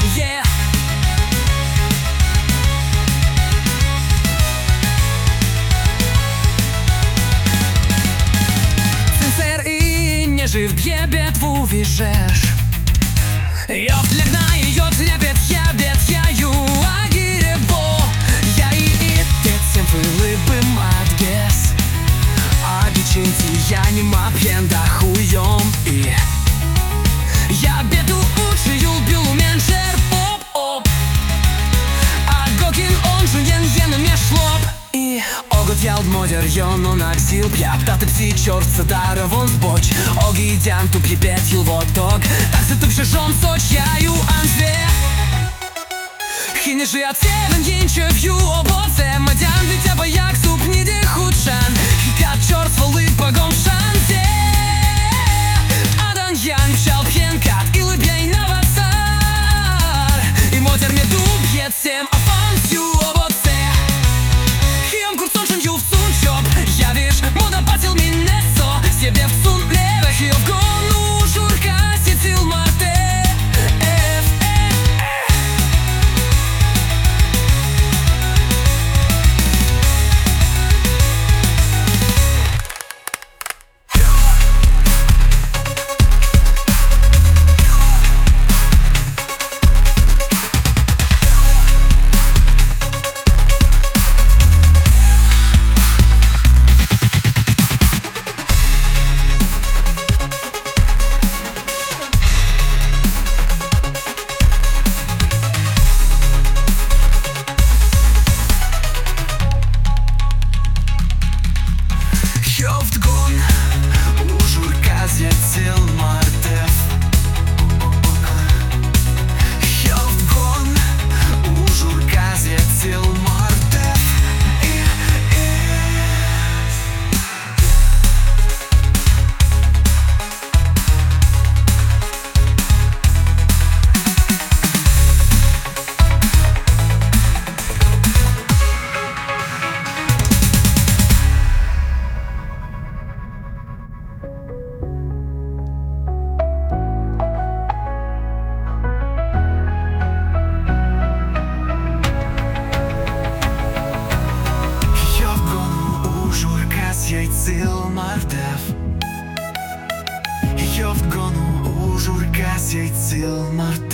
yeah. Сенсер і не жив б'є тву віжеш. Jag lämnar i jag vet ju agire på. Jag är inte sen förlöpen matges. Обичинти я не мапьенда хуем и я беду учи юлбил меньшер поп-оп. А гокин он же ен мешлоп. И огот ялд модер йонон аксил пьяп. Та ты пси черт садара вон сбоч. Оги идям туп ебет юлвоток. Так се туп шешон соч яю анзве. Хини же от севен янче вью обоце. Мадян дитя бояк суп ниде худшан. Хикат черт свалы погом шансе. Адан ян пшал пьенкат и лыбяй на вацар. И модер мне дуб ед сем афанс ю обоце. Хием курсон шен ю в сун чоп. Я виж мода патил минесо. Себе в сун леве хиев гону журка сетил марте. Jag gonu u jurkas jag till mart.